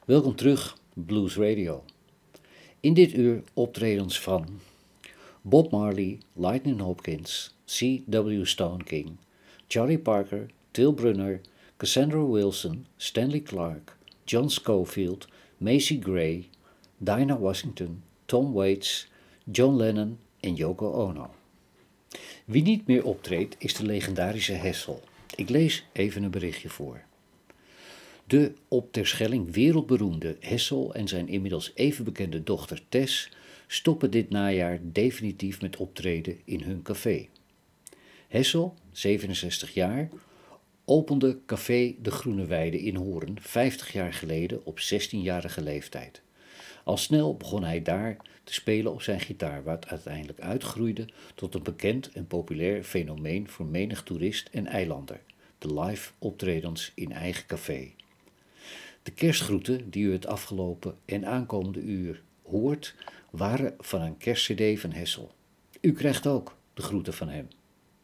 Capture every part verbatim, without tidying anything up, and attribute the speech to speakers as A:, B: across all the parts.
A: Welkom terug, Blues Radio. In dit uur optredens van Bob Marley, Lightning Hopkins, C W Stone King, Charlie Parker, Till Brunner, Cassandra Wilson, Stanley Clarke, John Scofield, Macy Gray, Dinah Washington, Tom Waits, John Lennon en Yoko Ono. Wie niet meer optreedt is de legendarische Hessel. Ik lees even een berichtje voor. De op Terschelling wereldberoemde Hessel en zijn inmiddels even bekende dochter Tess stoppen dit najaar definitief met optreden in hun café. Hessel, zevenenzestig jaar, opende Café de Groene Weide in Hoorn vijftig jaar geleden op zestienjarige leeftijd. Al snel begon hij daar te spelen op zijn gitaar, wat uiteindelijk uitgroeide tot een bekend en populair fenomeen voor menig toerist en eilander, de live optredens in eigen café. De kerstgroeten die u het afgelopen en aankomende uur hoort, waren van een kerstcd van Hessel. U krijgt ook de groeten van hem.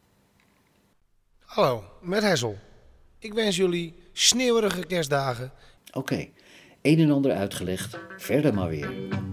B: Hallo, met Hessel. Ik wens jullie sneeuwerige kerstdagen.
A: Oké, okay, een en ander uitgelegd, verder maar weer.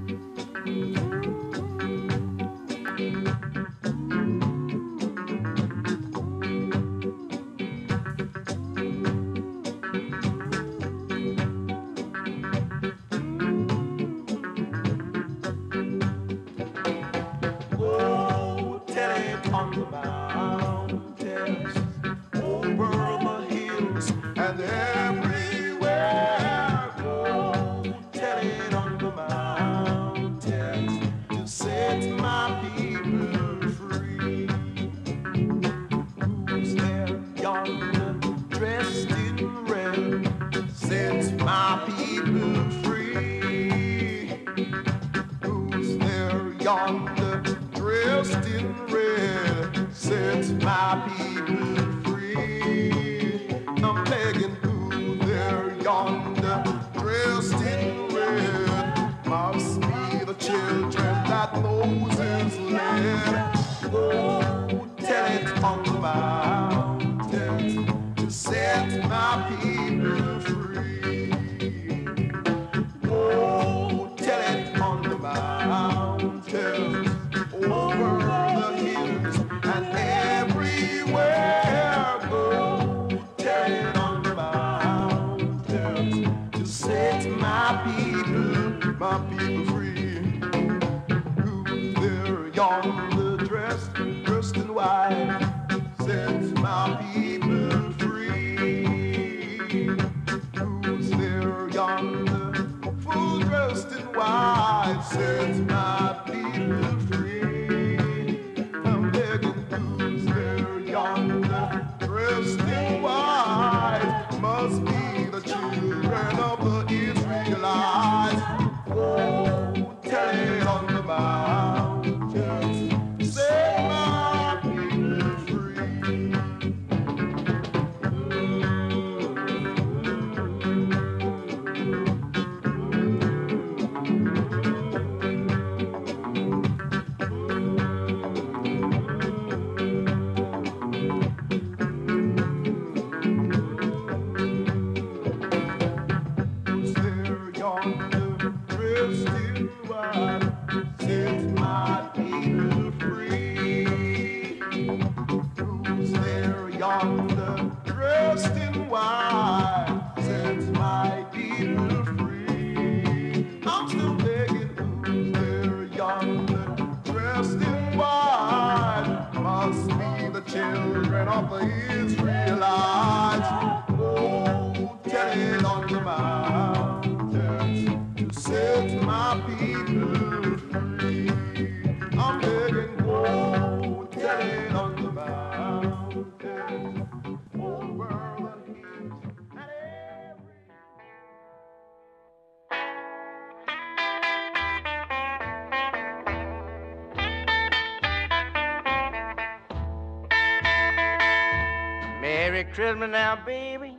C: Merry Christmas now, baby.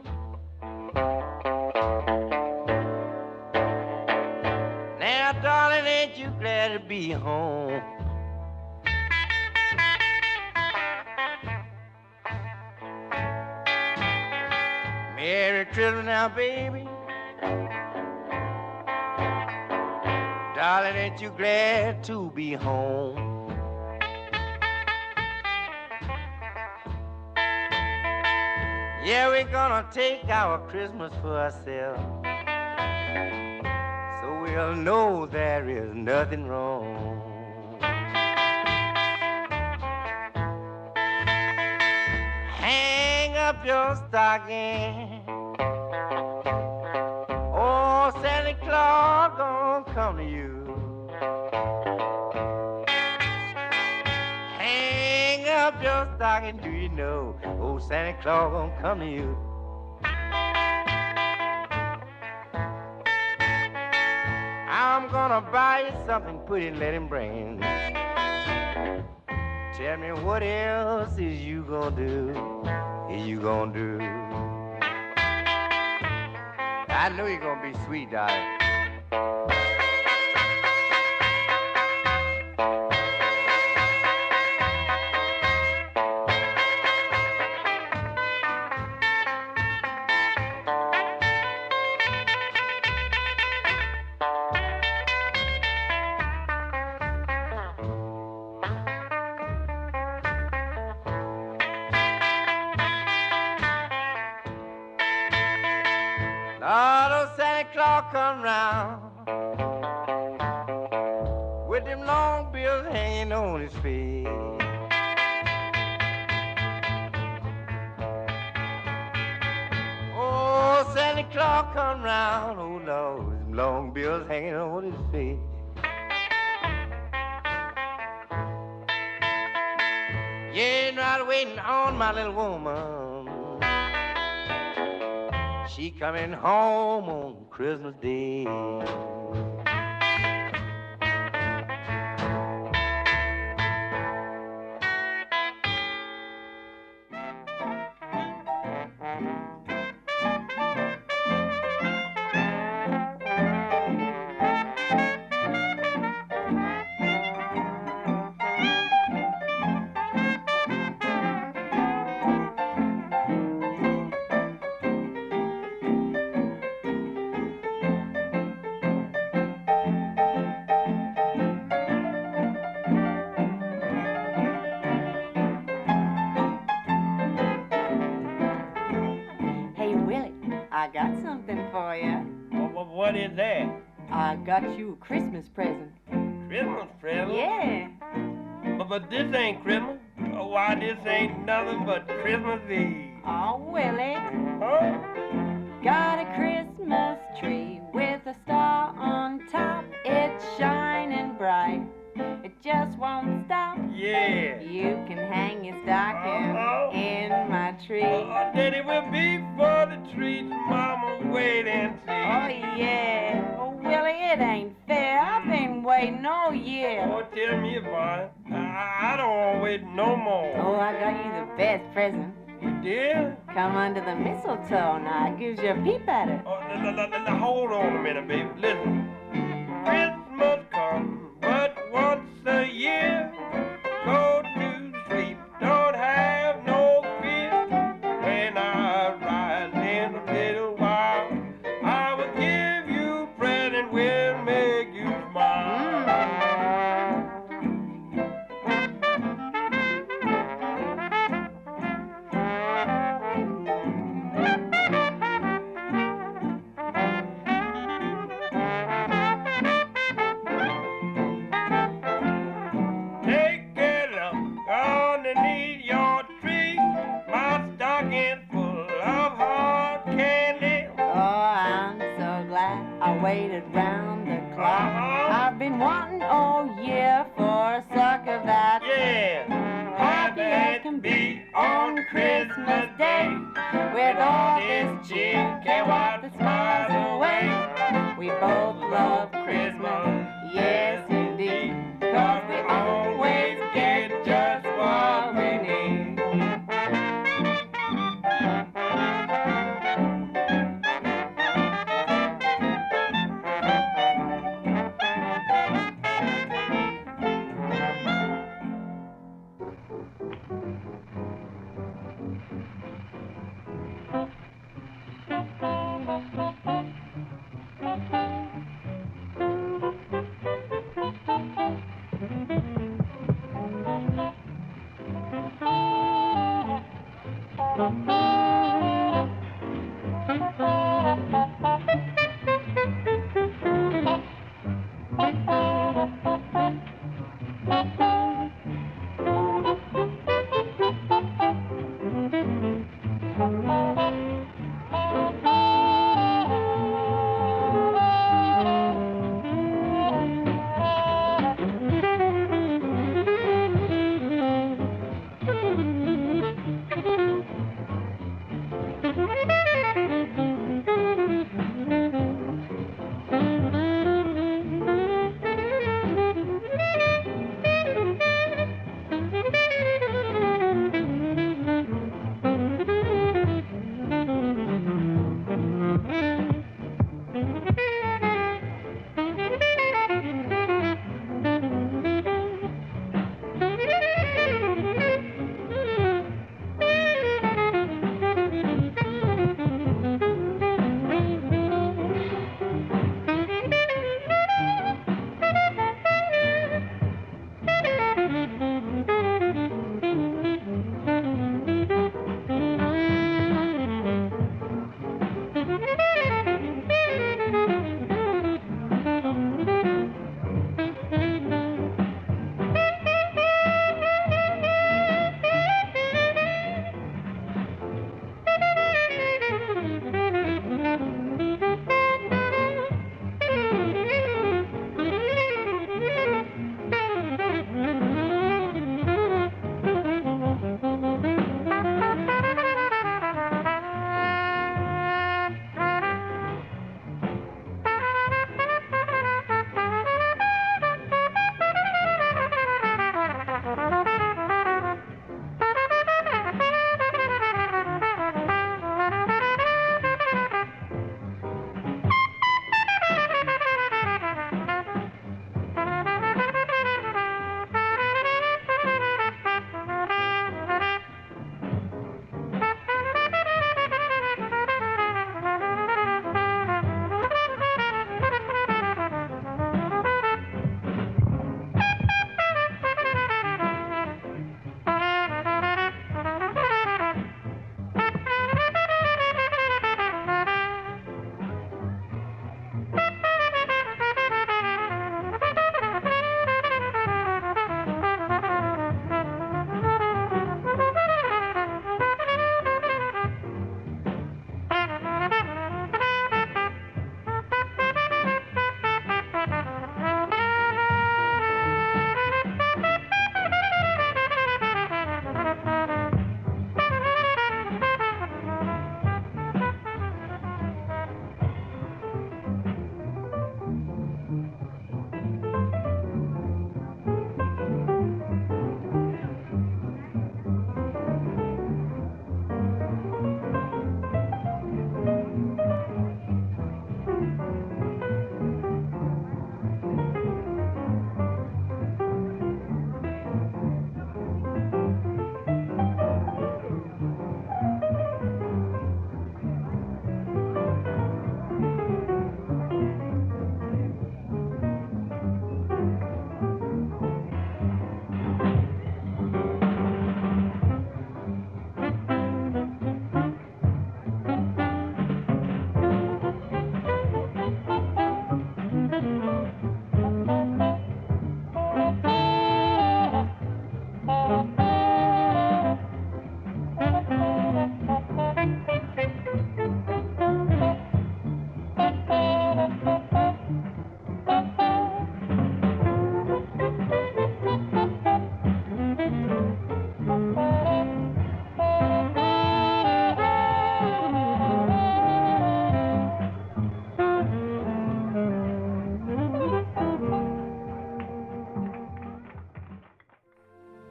C: Now, darling, ain't you glad to be home? Merry Christmas now, baby. Darling, ain't you glad to be home? Yeah, we're gonna take our Christmas for ourselves, so we'll know there is nothing wrong. Hang up your stocking. Oh, Santa Claus gonna come to you. Hang up your stocking, do you know? Oh, Santa Claus gonna come to you. I'm gonna buy you something pretty and let him bring. Tell me what else is you gonna do? Is you gonna do? I know you're gonna be sweet, darling. Lord, oh, Santa Claus come round with them long bills hanging on his face. Oh, Santa Claus come round, oh Lord, with them long bills hanging on his face. You ain't right waiting on my little woman. She coming home on Christmas Day.
D: I got something for you.
E: What, what is that?
D: I got you a Christmas present.
E: Christmas present?
D: Yeah.
E: But, but this ain't Christmas. Oh, why, this ain't nothing but Christmas Eve.
D: Oh, Willie.
E: Huh?
D: Got a Christmas tree with a star on top. It's shining bright. It just won't stop.
E: Yeah.
D: You can hang your stocking
E: Uh-oh.
D: in my tree.
E: Oh, then it will be for the treats, Mama. Wait and see.
D: Oh, yeah. Oh, Willie, it ain't fair. I've been waiting all year.
E: Oh, tell me about it. I, I don't want to wait no more.
D: Oh, I got you the best present.
E: You did?
D: Come under the mistletoe now. It gives you a peep at it.
E: Oh, l- l- l- l- hold on a minute, baby. Listen. Christmas comes but once a year. Go to sleep, don't have no fear. When I rise in a little while, I will give you a present, will make you smile. Take a look underneath your tree. My stocking full of hard candy.
D: Oh, I'm so glad I waited round the clock.
E: Uh-huh.
D: I've been wanting all year for a suck of that.
E: Yeah.
D: Happy as can be on Christmas Day. With all this cheer, can't wipe the smiles away. We both love Christmas, yes indeed. 'Cause we always get just what we need.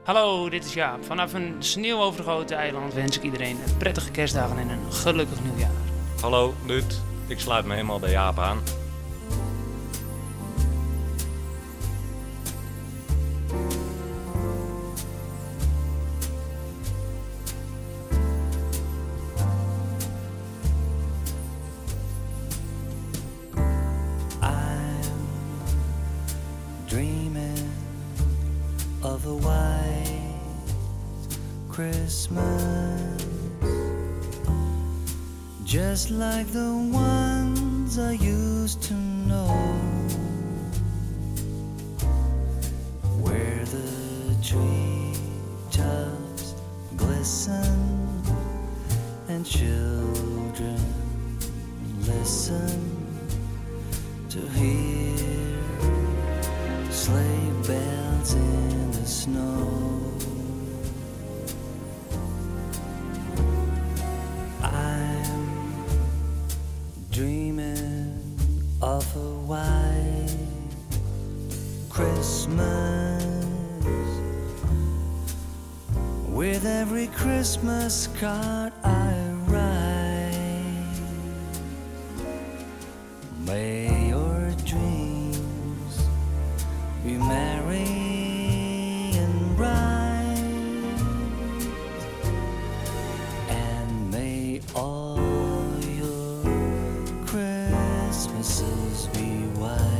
F: Hallo, dit is Jaap. Vanaf een sneeuwovergoten eiland wens ik iedereen prettige kerstdagen en een gelukkig nieuwjaar.
G: Hallo, Ruud. Ik sluit me helemaal bij Jaap aan.
H: Dreaming of a white Christmas, just like the ones I used to know, where the treetops glisten and children listen to hear sleigh bells in the snow. I'm dreaming of a white Christmas, with every Christmas card I write. May your dreams be merry and bright, and may all your Christmases be white.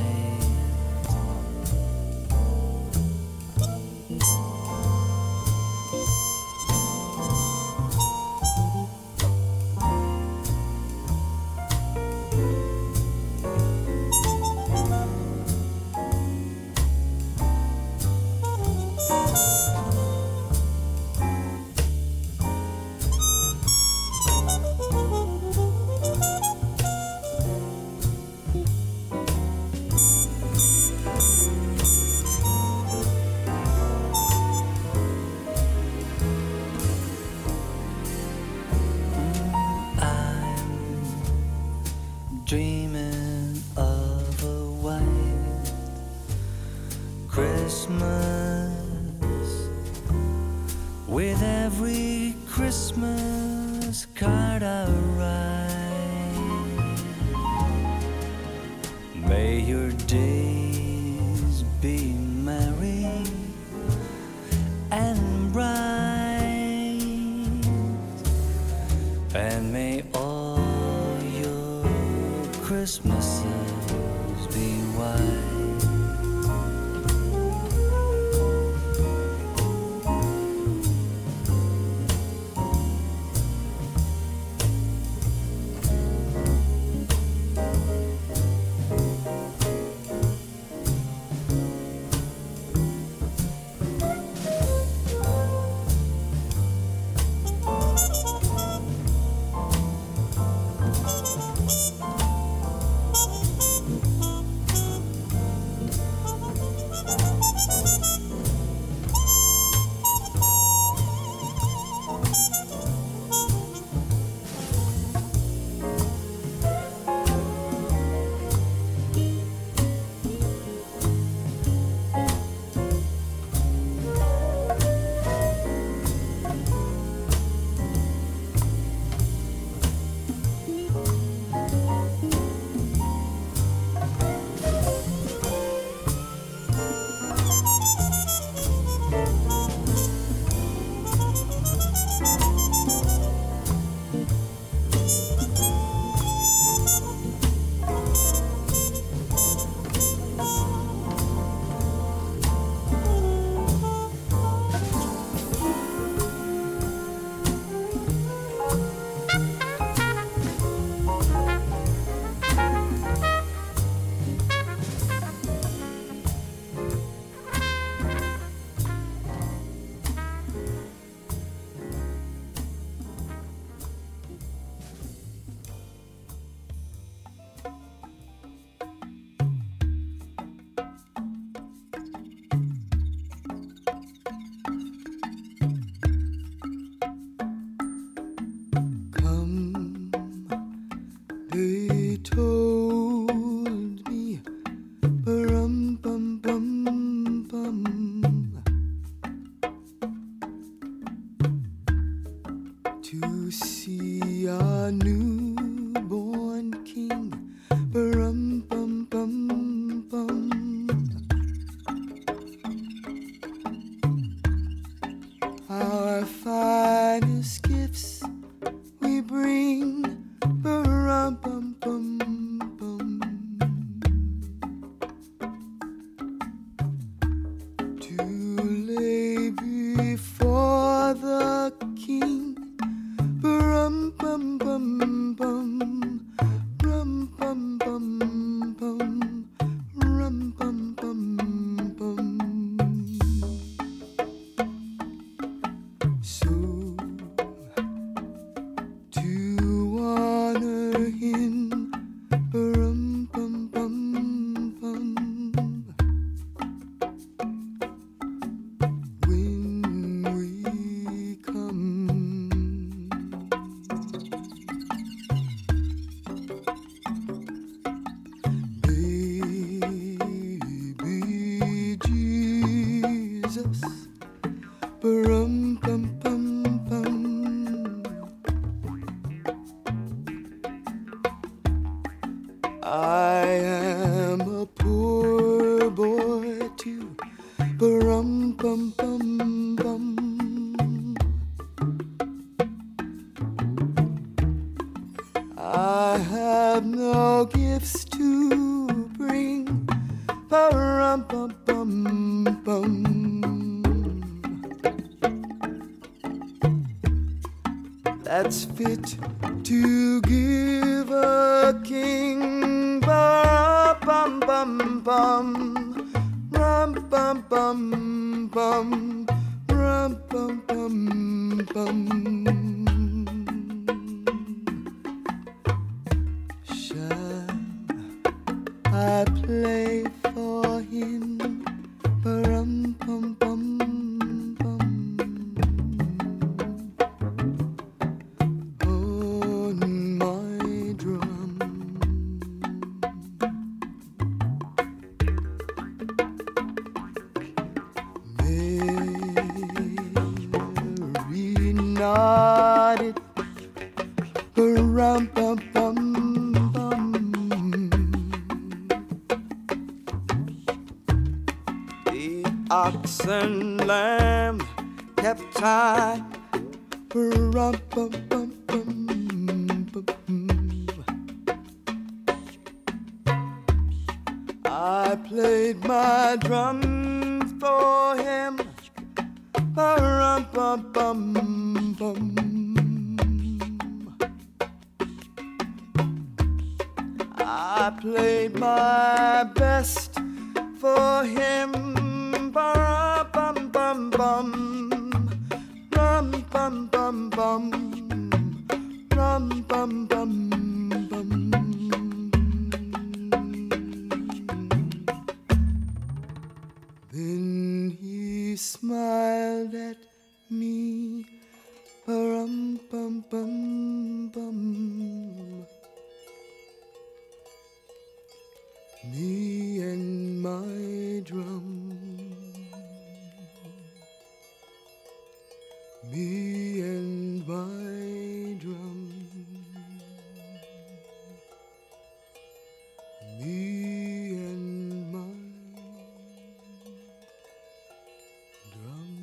H: Dreaming of a white Christmas, with every Christmas card I write. May your days be merry and bright, and may all Christmases be white. bum bum bum bum. That's fit to give a king. Bum bum bum, rum bum bum bum, rum bum bum bum. Shall I play for him? Rum bum bum bum. On my drum. Mary nodded. Rum bum bum bum. The ox and lamb kept tied. Rum bum bum bum bum. I played my drums for him. Rum bum bum bum. I played my best for him. Bum bum bum bum, rum bum bum bum, rum bum bum bum. Then he smiled at me. Rum bum bum bum. Me and my drum. Me and my drum. Me and my drum.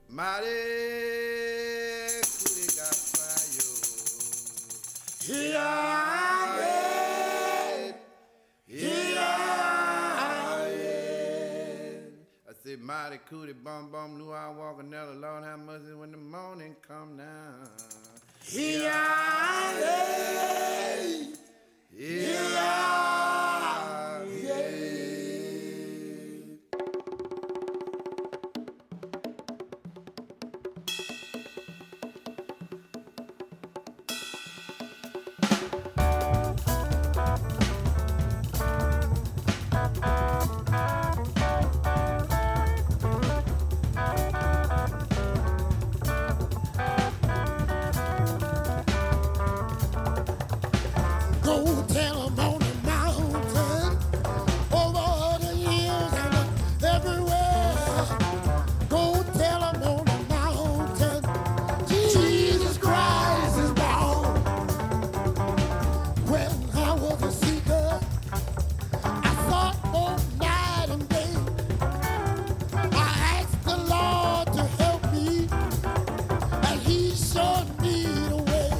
I: Mighty cootie got fire. Here I am. Here I am. I said, mighty cootie bum bum, blue eye walk another Lord have mercy when the morning come down. Here I am. Here I am. Go tell 'em on the mountain, over the hills and everywhere. Go tell 'em on the mountain, Jesus Christ is born. When I was a seeker, I sought both night and day. I asked the Lord to help me, and He showed me the way.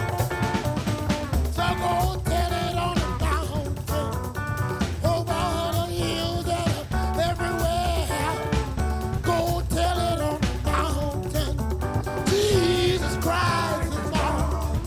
I: So go tell it on the mountain, over the hills and everywhere. Go tell it on the mountain, Jesus Christ is born.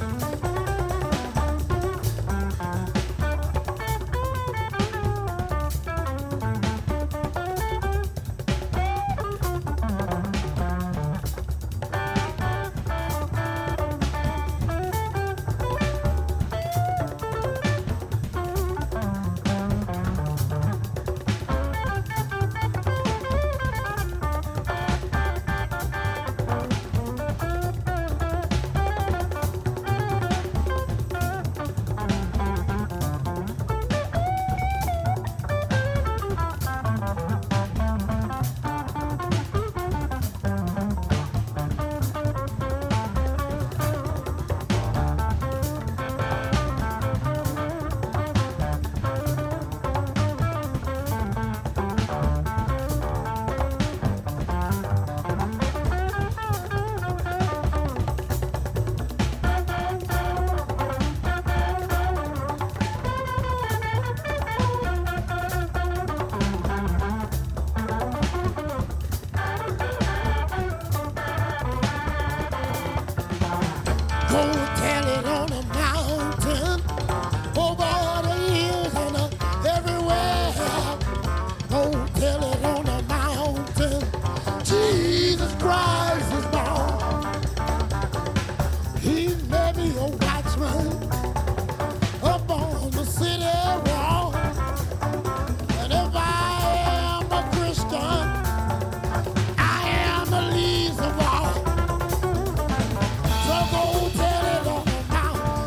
I: Go tell it on the mountain, over the hills and everywhere. Go tell it on the mountain, Jesus Christ is born. He may be a watchman up on the city wall, and if I am a Christian, I am the least of all. So go tell it on the mountain,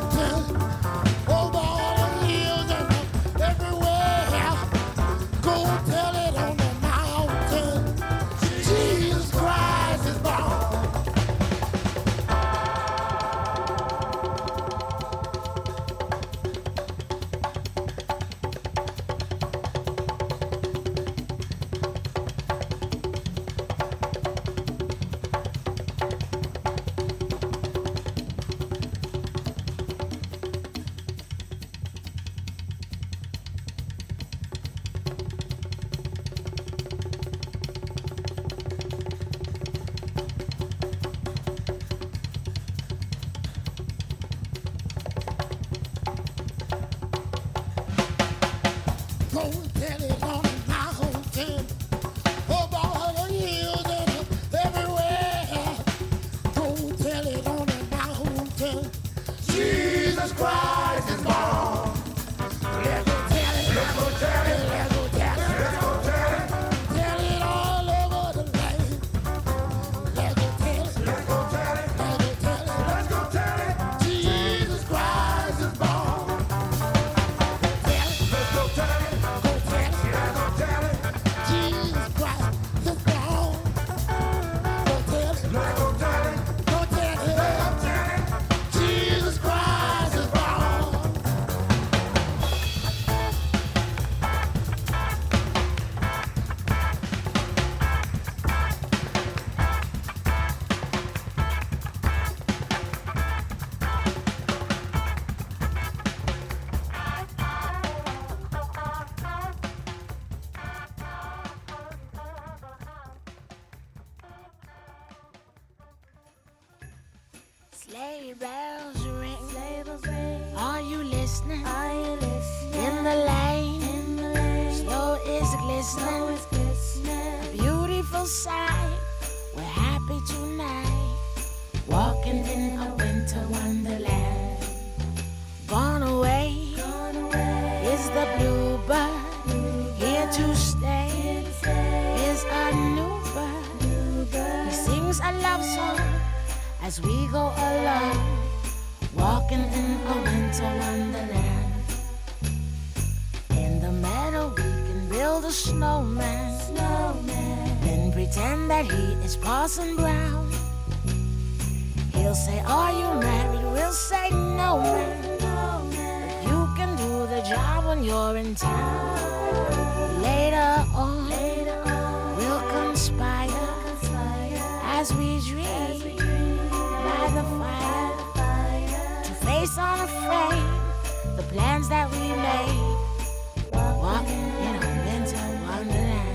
I: Sleigh bells ring. Sleigh bells ring. Are you listening? Are you listening? In the lane, in the lane. Snow is glistening. Snow is glistening. A beautiful sight. We're happy tonight. Walking in a winter wonderland. Gone away, Gone away. Is the bluebird. Here to stay. Is a new bird. New bird. He sings a love song as we go along, walking in a winter wonderland. In the meadow we can build a snowman, snowman. Then pretend that he is Parson Brown. He'll say, are you married? We'll say, no man, no, man. But you can do the job when you're in town. Later on, Later on we'll conspire, we'll conspire as we dream, as we dream by the fire, by the fire to face unafraid the plans that we made, walking in a winter wonderland.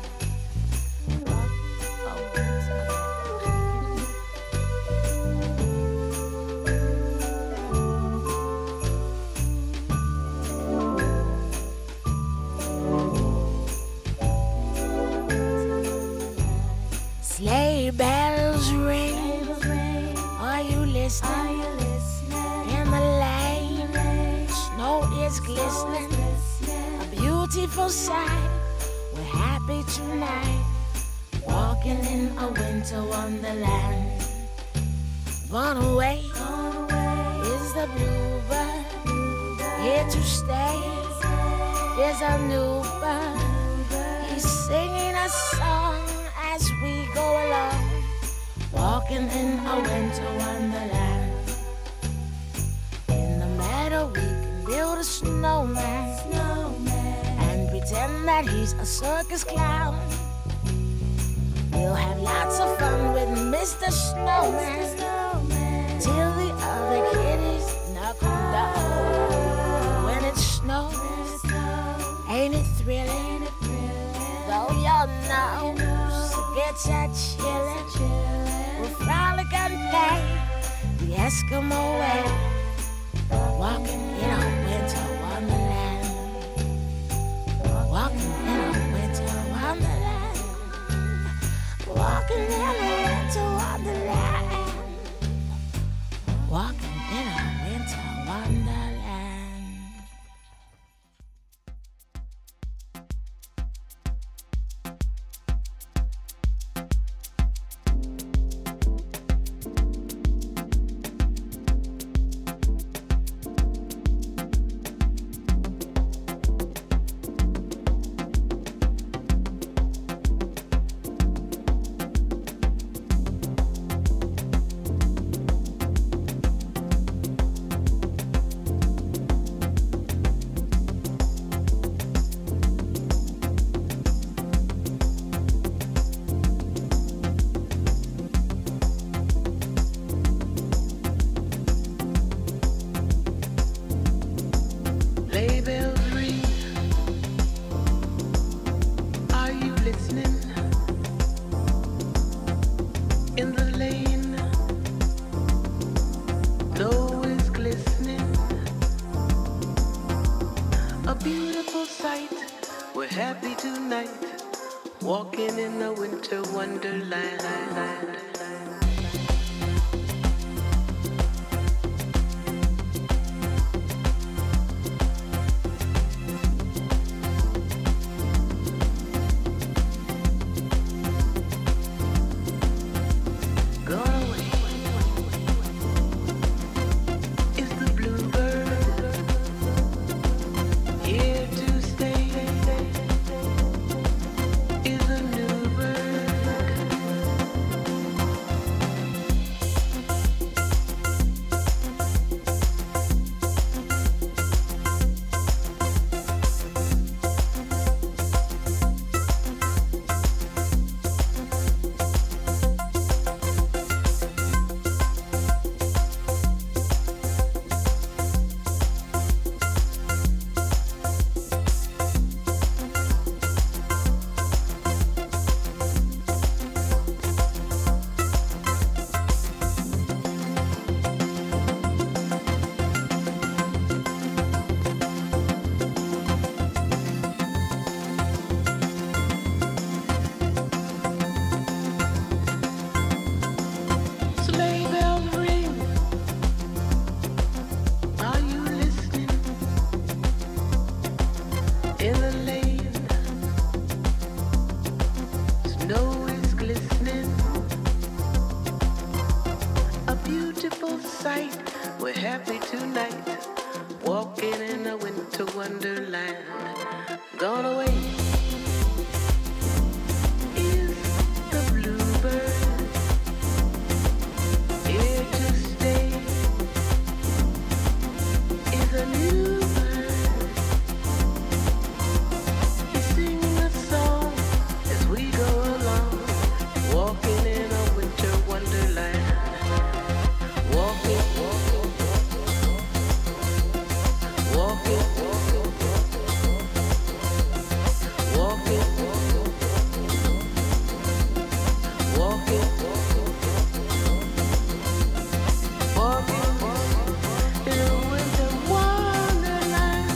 I: Sleigh bells ring. Are you listening? In the lane, snow is glistening. A beautiful sight. We're happy tonight, walking in a winter wonderland. Gone away is the bluebird. Here to stay is a new bird. He's singing a song as we go along, walking in a winter wonderland. In the meadow we can build a snowman, snowman, and pretend that he's a circus clown. We'll have lots of fun with Mister Snowman, snowman, till the other kiddies knock him down. When it snows, ain't it thrilling? Though your nose gets a chillin', we'll frolic and play the Eskimo way, walking in a winter wonderland. Walking in a winter wonderland. Walking in a winter wonderland. Walking in a winter wonderland.
J: Walking in a winter wonderland.
H: Is a new bird.
J: sight. We're happy tonight, walking in a winter wonderland. Gone away is the bluebird, here to stay is a new bird. He's singing a song as we go along, walking in a winter wonderland. Walking, walking, walking, walking, walking, walking, walking in a winter wonderland.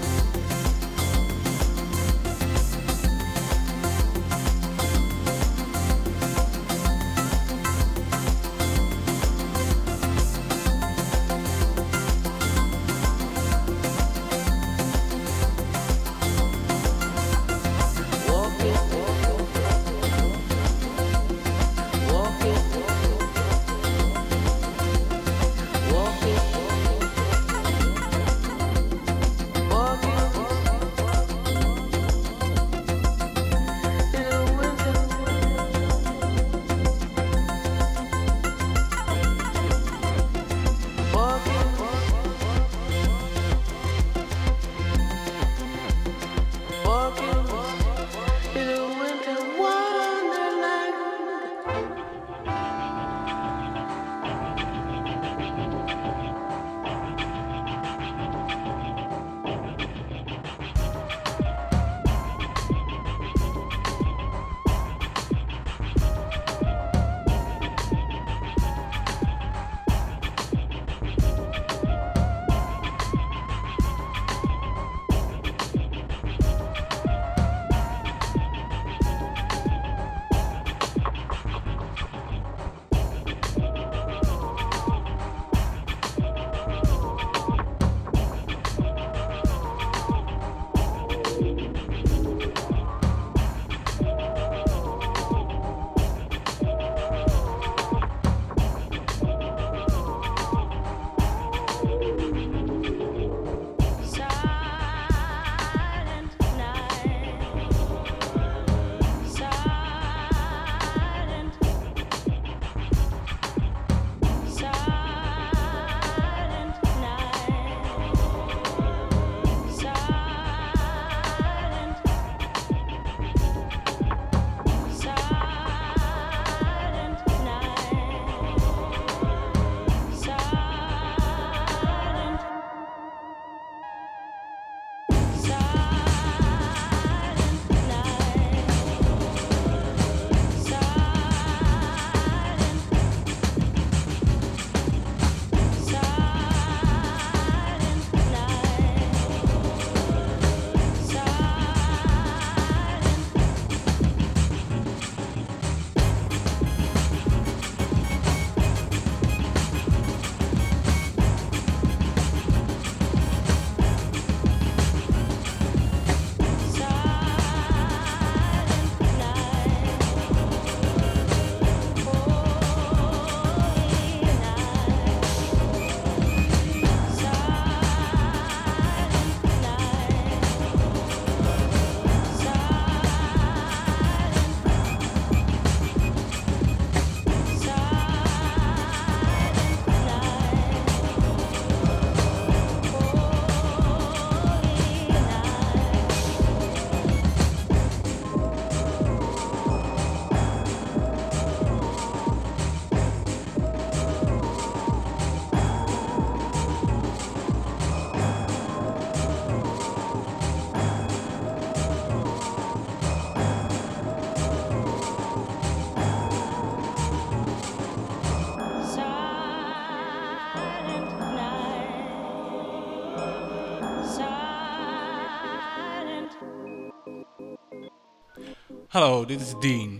K: Hello, this is Dean.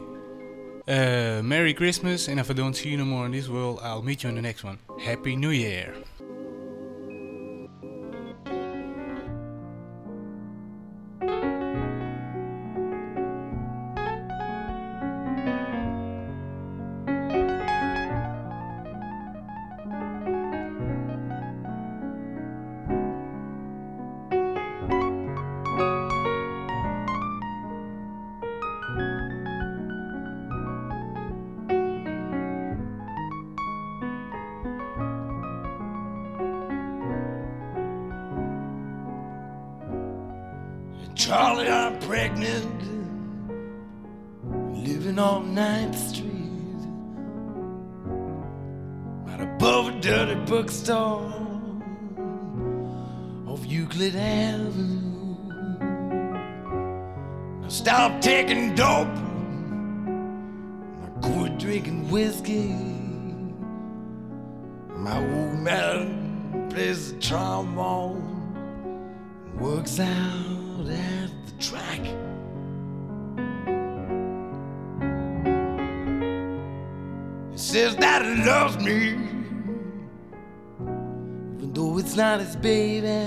K: Uh, Merry Christmas, and if I don't see you no more in this world, I'll meet you in the next one. Happy New Year!
L: Charlie, I'm pregnant, living on ninth Street, right above a dirty bookstore off Euclid Avenue. I stopped taking dope, I quit drinking whiskey. My old man plays the trombone and works out at the track. He says that he loves me, even though it's not his baby.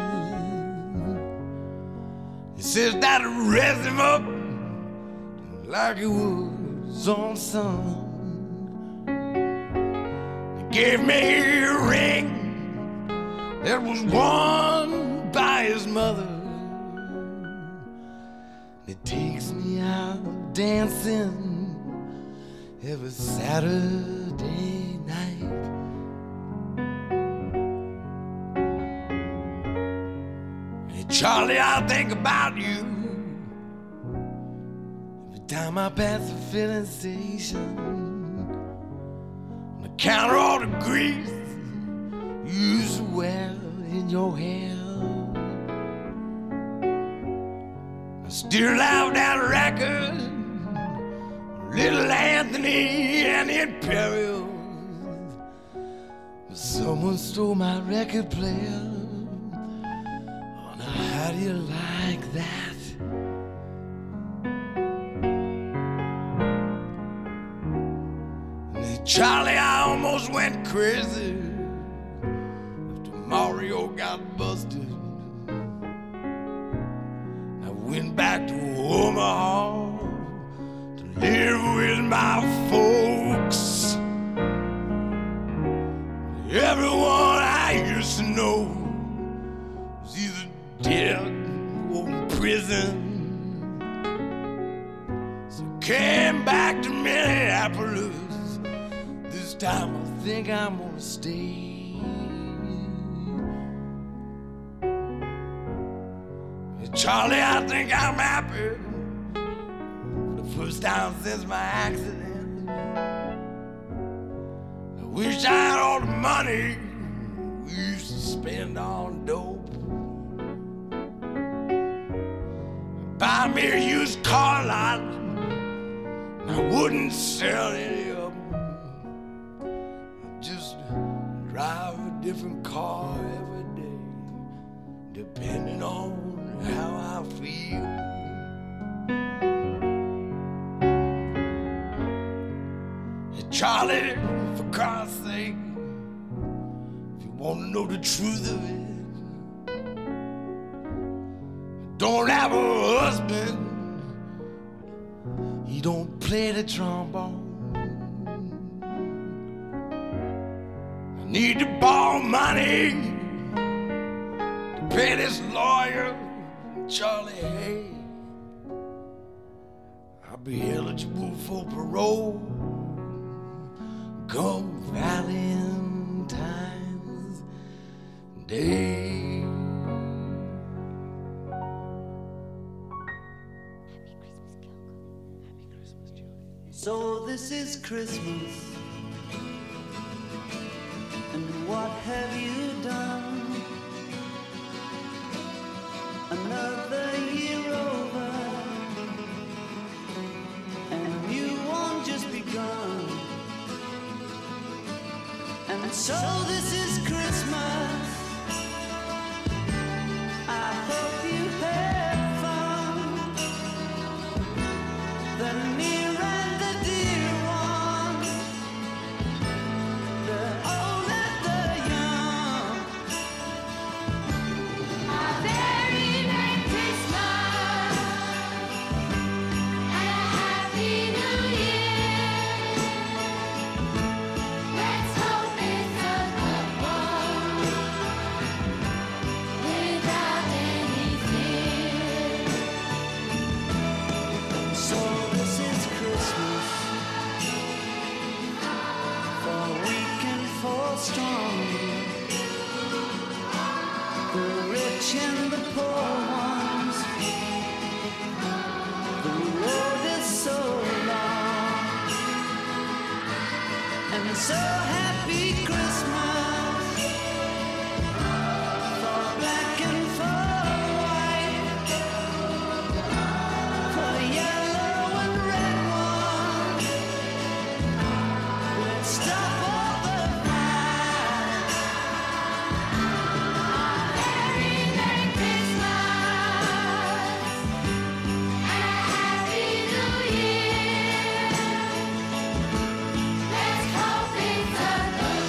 L: He says that he raised him up like he was his own son. Gave me a ring that was worn by his mother. It takes me out dancing every Saturday night. Hey Charlie, I think about you every time I pass the filling station. Counter all the grease you used to wear in your hair. I still have that record, Little Anthony and the Imperials. But someone stole my record player. Oh, now how do you like that? Charlie, I almost went crazy after Mario got busted. I went back to Omaha to live with my folks. Everyone I used to know was either dead or in prison. So I came back to Minneapolis. This time I think I'm gonna stay. Hey, Charlie, I think I'm happy for the first time since my accident. I wish I had all the money we used to spend on dope. Buy me a used car lot, and I wouldn't sell any of them. Just drive a different car every day, depending on how I feel. Hey, Charlie, for God's sake, if you want to know the truth of it, I don't have a husband, he don't play the trombone. Need to borrow money to pay this lawyer, Charlie Hay. I'll be eligible for parole come Valentine's Day.
H: So this is Christmas, and what have you done? Another year over, and a new one just begun. And so this is Christmas, I hope you had fun. The near and the dear ones, the old and the young.
M: A very Merry Christmas and a Happy New Year. Let's hope it's a good one without any fear.
H: So this is Christmas, for weak and for strong, the rich and the poor ones, So happy Christmas for black and for white, for yellow and red one. Let's stop all the fight.
M: Merry, Merry Christmas and a Happy New Year. Let's hope it's a good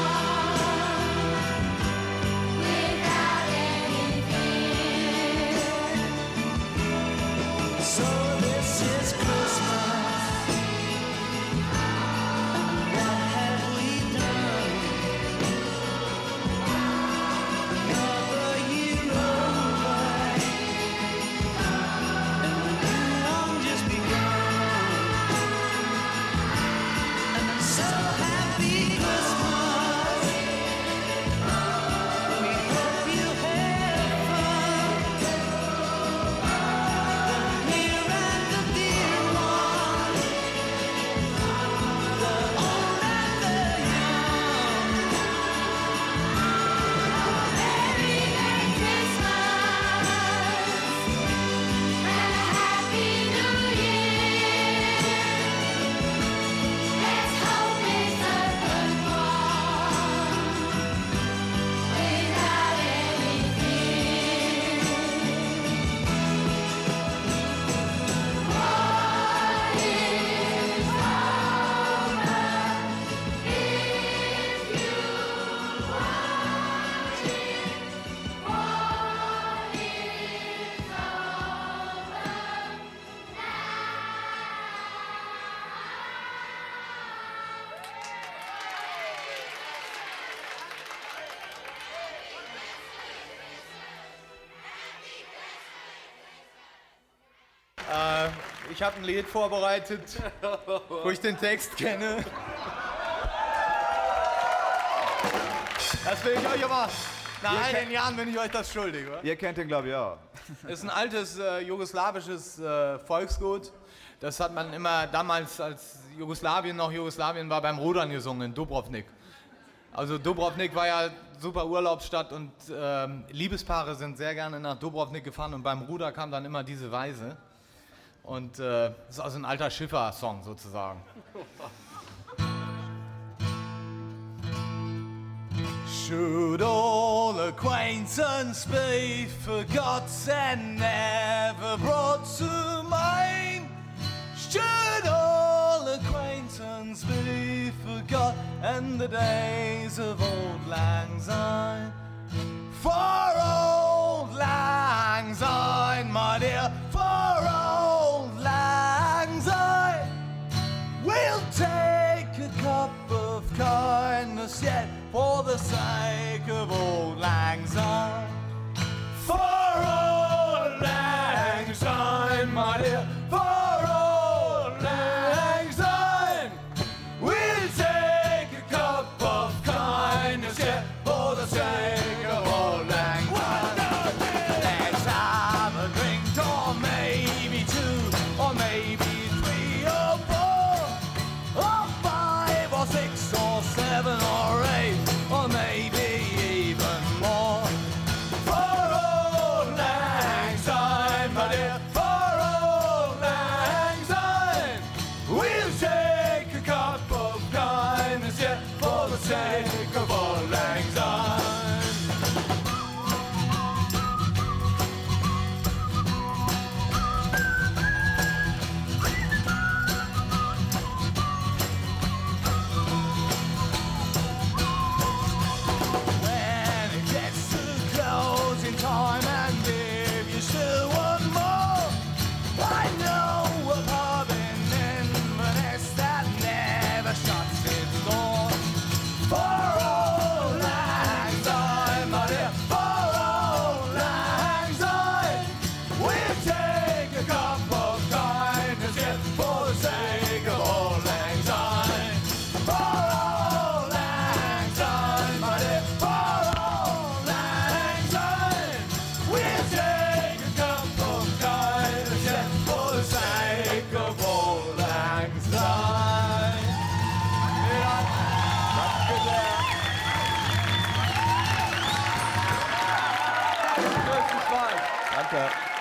M: one without any fear.
H: So this is Christmas, and what have we done? Another year over, and the new one just begun. And so happy Christmas, we hope you have fun. The near and the dear one, the old and the young.
M: Merry, Merry Christmas and a Happy New Year. Let's hope it's a good one without any fear. What is
N: Äh, ich habe ein Lied vorbereitet, wo ich den Text kenne. Das will ich euch aber nach
O: Ihr
N: all
O: kennt-
N: den Jahren bin ich euch das schuldig, oder?
O: Ihr kennt den, glaube ich, auch.
N: Ist ein altes äh, jugoslawisches äh, Volksgut. Das hat man immer damals, als Jugoslawien noch Jugoslawien war, beim Rudern gesungen in Dubrovnik. Also Dubrovnik war ja super Urlaubsstadt und ähm, Liebespaare sind sehr gerne nach Dubrovnik gefahren und beim Ruder kam dann immer diese Weise. Und äh, das ist also ein alter Schiffer-Song sozusagen. Should all acquaintance be forgot and never brought to mind? Should all acquaintance be forgot and the days of old lang syne? For old lang syne, my dear, for old lang syne, we'll take a cup of kindness yet for the sake of old lang syne. For old lang syne, my dear, for old lang syne, we'll take a cup of kindness yet for the sake of old lang syne. Let's have a drink, or maybe two, or maybe three or four, or five or six or seven or eight, or maybe even more. Danke.